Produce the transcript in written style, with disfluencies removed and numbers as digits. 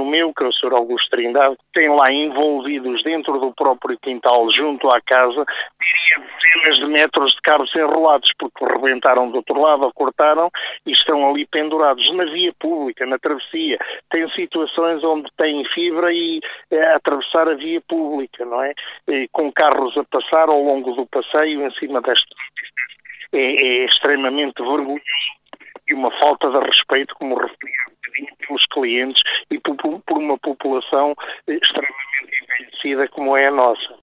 meu, que é o Sr. Augusto Trindade, tem lá envolvidos dentro do próprio quintal, junto à casa, diria dezenas de metros de cabos enrolados, porque rebentaram do outro lado ou cortaram e estão ali pendurados na via pública, na travessia. Tem situações onde tem fibra e a atravessar a via pública, não é? Com carros a passar ao longo do passeio em cima destas. É extremamente vergonhoso e uma falta de respeito, como referi há bocadinho, pelos clientes e por uma população extremamente envelhecida como é a nossa.